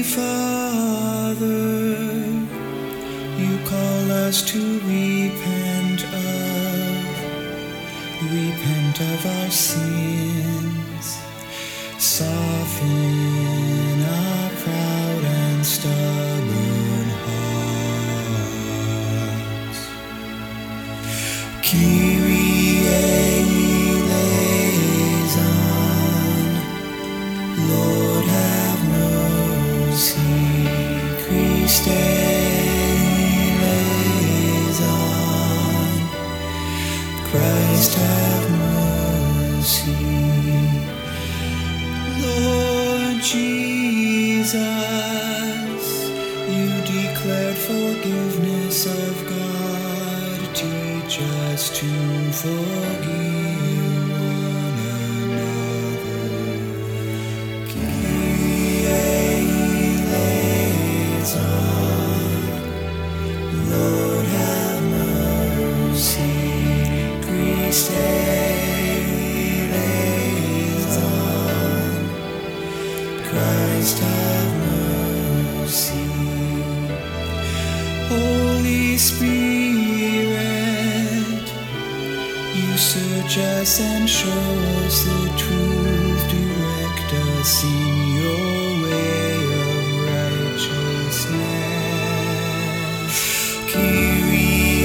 Father, you call us to repent of our sins, soften our proud and stubborn hearts. Kyrie eleison, Lord have mercy. Christe eleison, Christ have mercy. Lord Jesus, you declared forgiveness of God. Teach us to forgive one another. Kyrie eleison, Lord have mercy. Christe eleison, Christ have mercy. Holy Spirit, you search us and show us the truth. Direct us in your way of righteousness. Kyrie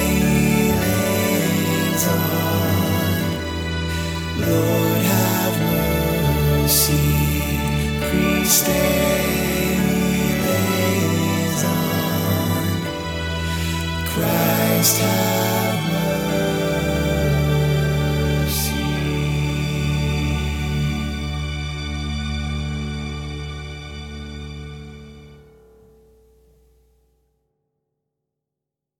eleison, Lord have mercy. Christe eleison, Christ have